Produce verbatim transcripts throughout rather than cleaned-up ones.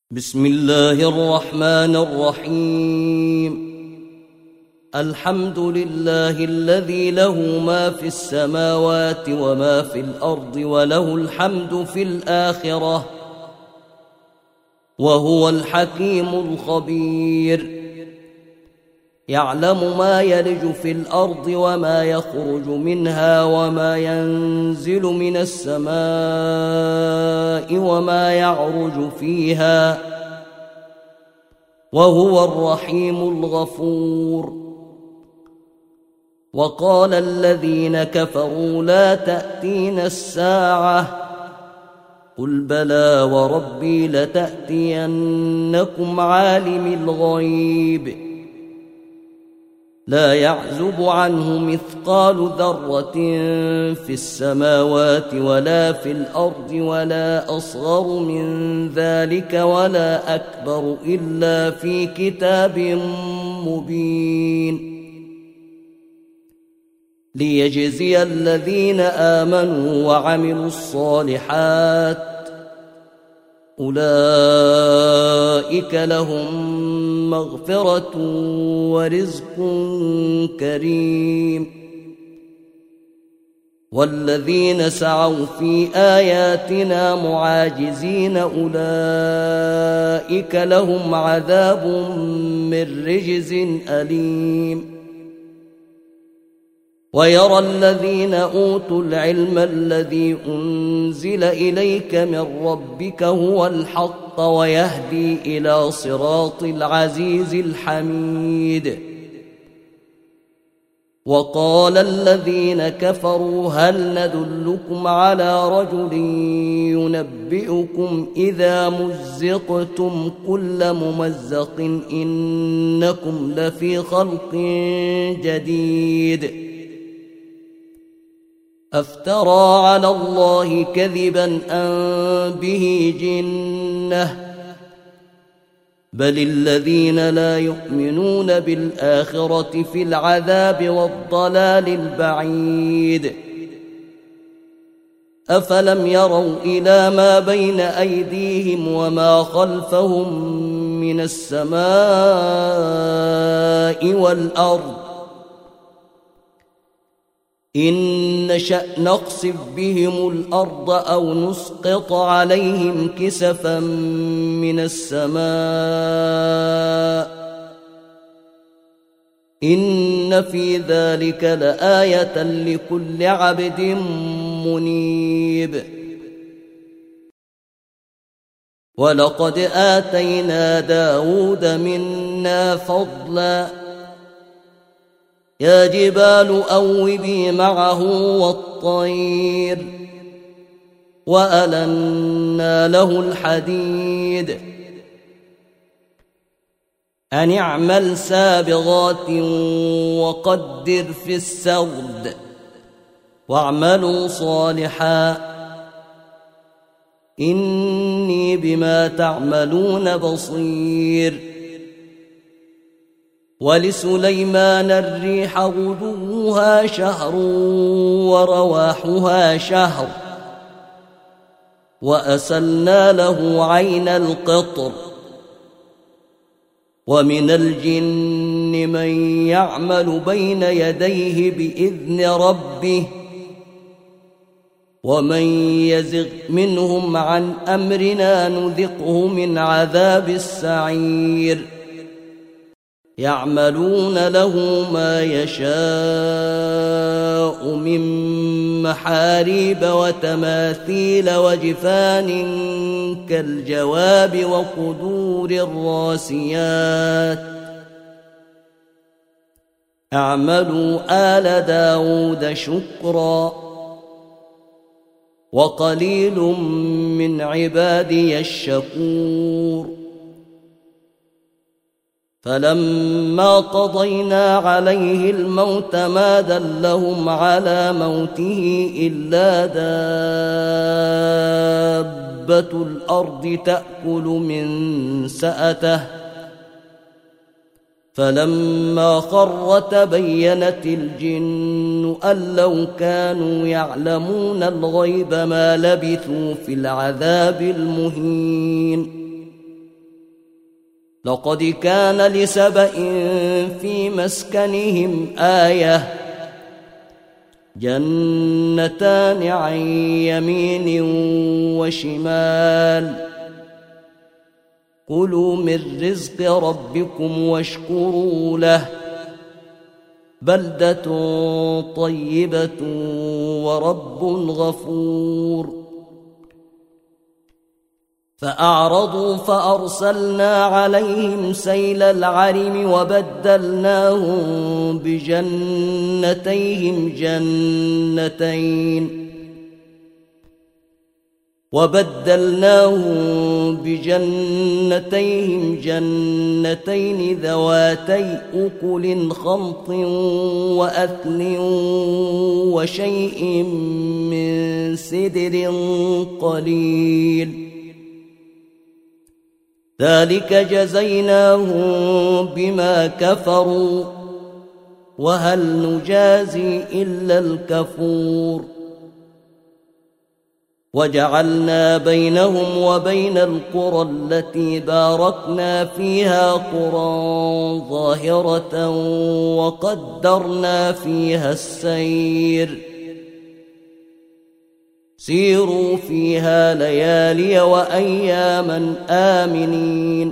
بسم الله الرحمن الرحيم. الحمد لله الذي له ما في السماوات وما في الأرض وله الحمد في الآخرة وهو الحكيم الخبير. يعلم ما يلج في الأرض وما يخرج منها وما ينزل من السماء وما يعرج فيها وهو الرحيم الغفور. وقال الذين كفروا لا تأتينا الساعة قل بلى وربي لتأتينكم عالم الغيب لا يعزب عنه مثقال ذرة في السماوات ولا في الأرض ولا أصغر من ذلك ولا أكبر إلا في كتاب مبين ليجزي الذين آمنوا وعملوا الصالحات أولئك لهم مغفرة ورزق كريم. والذين سعوا في آياتنا معاجزين أولئك لهم عذاب من رجز أليم. ويرى الذين أوتوا العلم الذي أنزل إليك من ربك هو الحق ويهدي إلى صراط العزيز الحميد. وقال الذين كفروا هل ندلكم على رجل ينبئكم إذا مزقتم كل ممزق إنكم لفي خلق جديد أفترى على الله كذبا أم به جنة بل الذين لا يؤمنون بالآخرة في العذاب والضلال البعيد. أفلم يروا إلى ما بين أيديهم وما خلفهم من السماء والأرض إن نشأ نخسف بهم الأرض أو نسقط عليهم كسفا من السماء إن في ذلك لآية لكل عبد منيب. ولقد آتينا داود منا فضلا يا جبال أوبي معه والطير وألنا له الحديد أن اعمل سابغات وقدر في السرد واعملوا صالحا إني بما تعملون بصير. ولسليمان الريح غدوها شهر ورواحها شهر وأسلنا له عين القطر. ومن الجن من يعمل بين يديه بإذن ربه ومن يزغ منهم عن أمرنا نذقه من عذاب السعير. يعملون له ما يشاء من محاريب وتماثيل وجفان كالجواب وقدور الراسيات اعملوا آل داود شكرا وقليل من عبادي الشكور. فلما قضينا عليه الموت ما دلهم على موته إلا دابة الأرض تأكل من سأته فلما خر تبينت الجن أن لو كانوا يعلمون الغيب ما لبثوا في العذاب المهين لقد كان لسبإ في مسكنهم آية جنتان عن يمين وشمال كلوا من رزق ربكم واشكروا له بلدة طيبة ورب غفور فأعرضوا فأرسلنا عليهم سيل العرم وبدلناهم بجنتيهم جنتين وبدلناهم بجنتيهم جنتين ذواتي أكل خمط وأثل وشيء من سدر قليل ذلك جزيناهم بما كفروا وهل نجازي إلا الكفور وجعلنا بينهم وبين القرى التي باركنا فيها قرى ظاهرة وقدرنا فيها السير سيروا فيها ليالي وأياما آمنين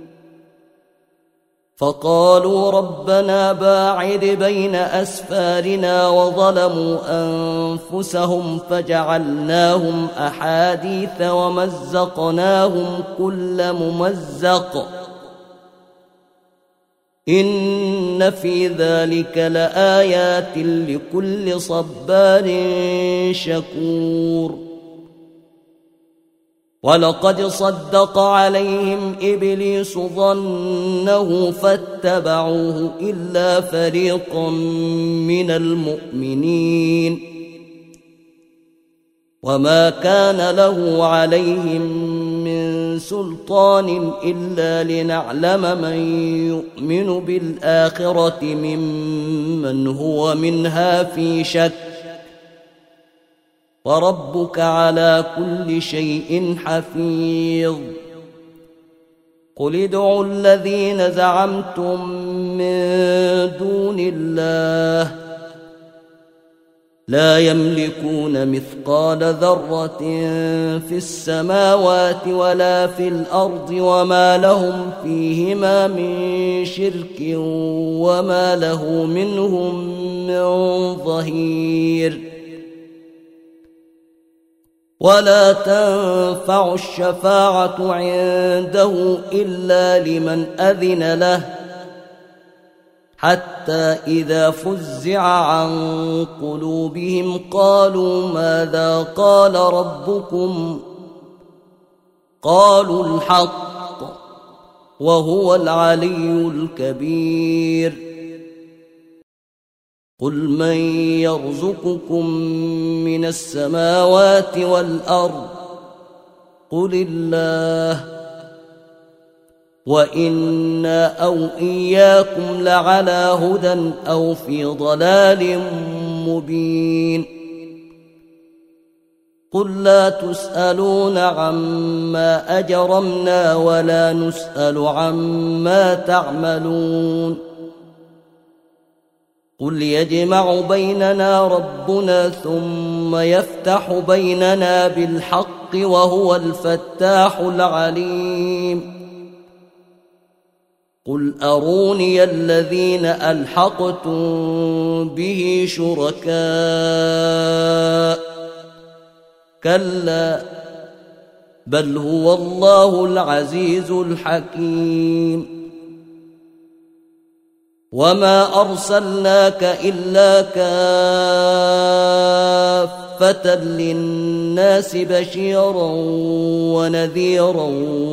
فقالوا ربنا باعد بين أسفارنا وظلموا أنفسهم فجعلناهم أحاديث ومزقناهم كل ممزق إن في ذلك لآيات لكل صبار شكور ولقد صدق عليهم إبليس ظنه فاتبعوه إلا فريقا من المؤمنين وما كان له عليهم من سلطان إلا لنعلم من يؤمن بالآخرة ممن هو منها في شك وربك على كل شيء حفيظ قل ادعوا الذين زعمتم من دون الله لا يملكون مثقال ذرة في السماوات ولا في الأرض وما لهم فيهما من شرك وما له منهم من ظهير ولا تنفع الشفاعة عنده إلا لمن أذن له حتى إذا فزع عن قلوبهم قالوا ماذا قال ربكم قالوا الحق وهو العلي الكبير قل من يرزقكم من السماوات والأرض قل الله وإنا أو إياكم لعلى هدى أو في ضلال مبين قل لا تسألون عما أجرمنا ولا نسأل عما تعملون قل يجمع بيننا ربنا ثم يفتح بيننا بالحق وهو الفتاح العليم قل أروني الذين ألحقتم به شركاء كلا بل هو الله العزيز الحكيم وما أرسلناك إلا كافة للناس بشيرا ونذيرا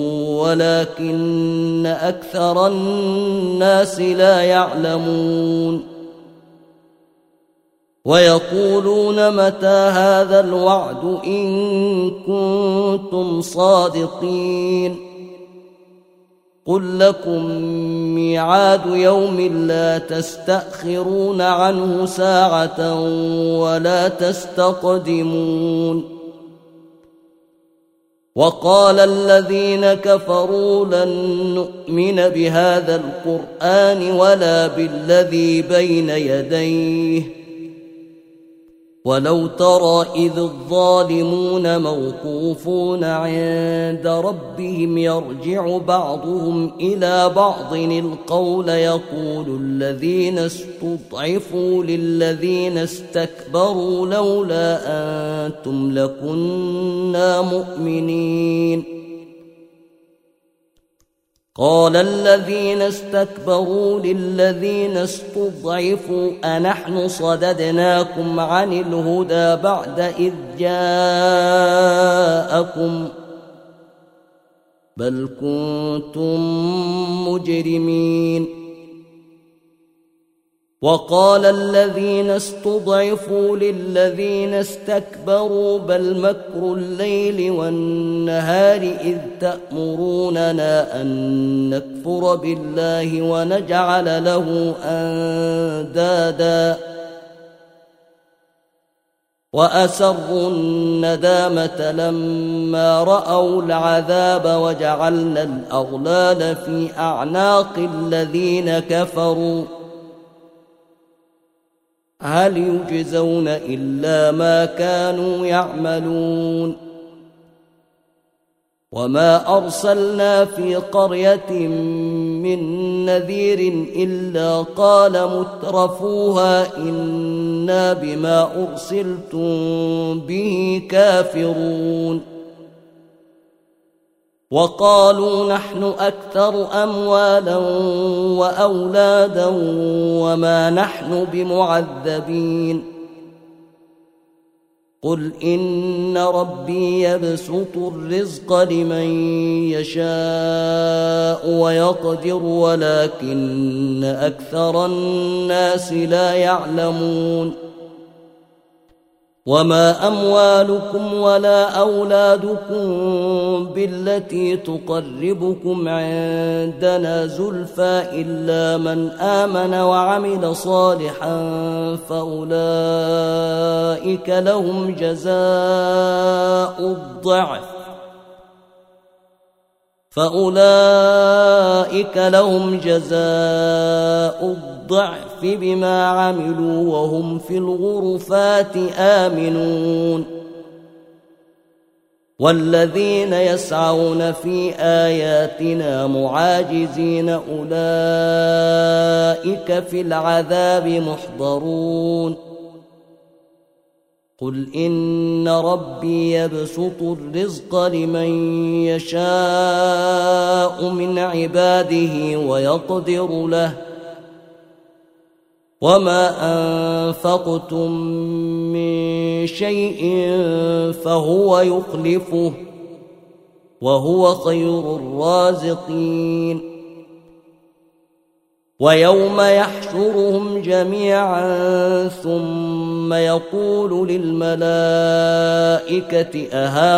ولكن أكثر الناس لا يعلمون ويقولون متى هذا الوعد إن كنتم صادقين قل لكم ميعاد يوم لا تستأخرون عنه ساعة ولا تستقدمون وقال الذين كفروا لن نؤمن بهذا القرآن ولا بالذي بين يديه ولو ترى إذ الظالمون موقوفون عند ربهم يرجع بعضهم إلى بعض القول يقول الذين استضعفوا للذين استكبروا لولا أنتم لكنا مؤمنين قال الذين استكبروا للذين استضعفوا أنحن صددناكم عن الهدى بعد إذ جاءكم بل كنتم مجرمين وقال الذين استضعفوا للذين استكبروا بل مكر الليل والنهار إذ تأمروننا أن نكفر بالله ونجعل له أندادا وأسروا الندامة لما رأوا العذاب وجعلنا الأغلال في أعناق الذين كفروا هل يجزون إلا ما كانوا يعملون وما أرسلنا في قرية من نذير إلا قال مترفوها إنا بما أرسلتم به كافرون وقالوا نحن أكثر أموالا وأولادا وما نحن بمعذبين قل إن ربي يبسط الرزق لمن يشاء ويقدر ولكن أكثر الناس لا يعلمون وما أموالكم ولا أولادكم بالتي تقربكم عندنا زلفى إلا من آمن وعمل صالحا فأولئك لهم جزاء الضعف فأولئك لهم جزاء الضعف بما عملوا وهم في الغرفات آمنون والذين يسعون في آياتنا معاجزين أولئك في العذاب محضرون قل إن ربي يبسط الرزق لمن يشاء من عباده ويقدر له وما أنفقتم من شيء فهو يخلفه وهو خير الرازقين ويوم يحشرهم جميعا ثم يقول للملائكة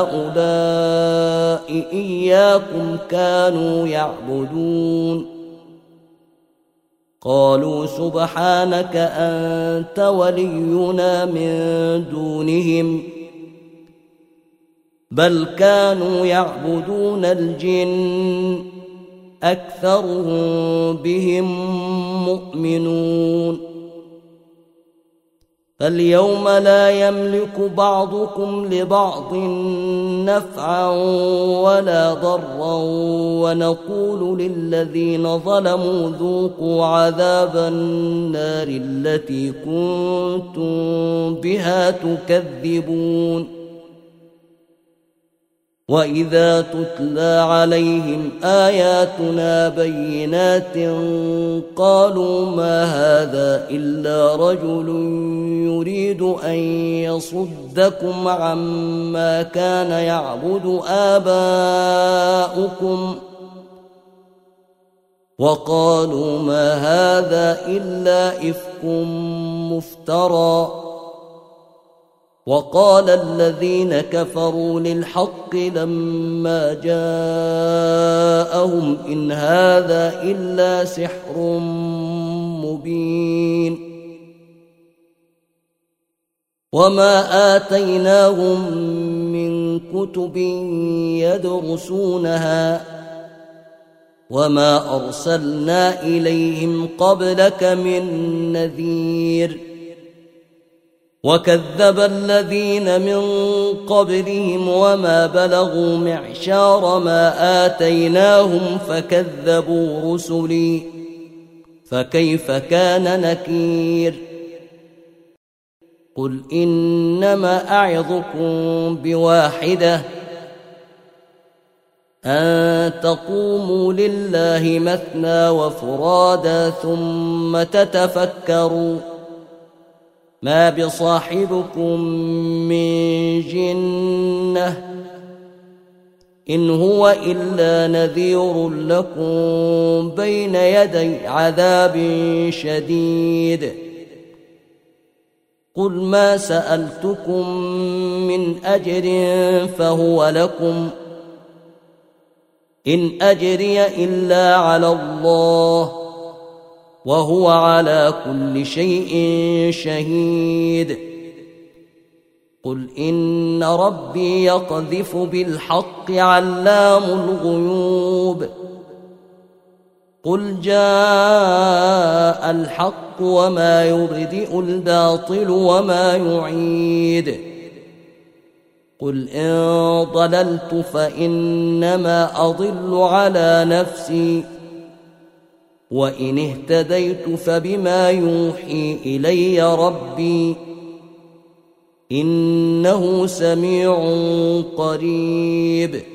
أهؤلاء إياكم كانوا يعبدون قالوا سبحانك أنت ولينا من دونهم بل كانوا يعبدون الجن أكثرهم بهم مؤمنون فاليوم لا يملك بعضكم لبعض نفعا ولا ضرا ونقول للذين ظلموا ذوقوا عذاب النار التي كنتم بها تكذبون وإذا تتلى عليهم آياتنا بينات قالوا ما هذا إلا رجل يريد أن يصدكم عما كان يعبد آباؤكم وقالوا ما هذا إلا إفك مفترى وقال الذين كفروا للحق لما جاءهم إن هذا إلا سحر مبين وما آتيناهم من كتب يدرسونها وما أرسلنا إليهم قبلك من نذير وكذب الذين من قبلهم وما بلغوا معشار ما آتيناهم فكذبوا رسلي فكيف كان نكير قل إنما أعظكم بواحدة أن تقوموا لله مثنى وفرادا ثم تتفكروا ما بصاحبكم من جنة إن هو إلا نذير لكم بين يدي عذاب شديد قل ما سألتكم من أجر فهو لكم إن أجري إلا على الله وهو على كل شيء شهيد قل إن ربي يقذف بالحق علام الغيوب قل جاء الحق وما يبدئ الباطل وما يعيد قل إن ضللت فإنما أضل على نفسي وإن اهتديت فبما يوحي إلي ربي إنه سميع قريب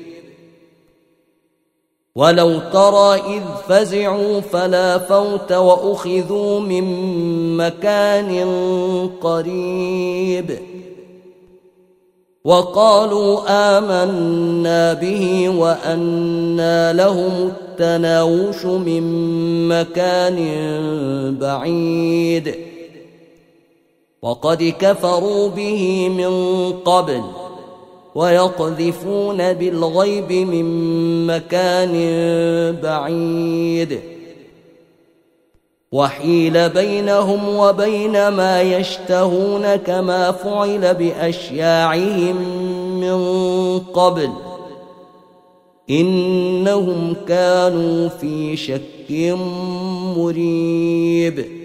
ولو ترى إذ فزعوا فلا فوت وأخذوا من مكان قريب وقالوا آمنا به وأنى لهم التناوش من مكان بعيد وقد كفروا به من قبل ويقذفون بالغيب من مكان بعيد وحيل بينهم وبين ما يشتهون كما فعل بأشياعهم من قبل إنهم كانوا في شك مريب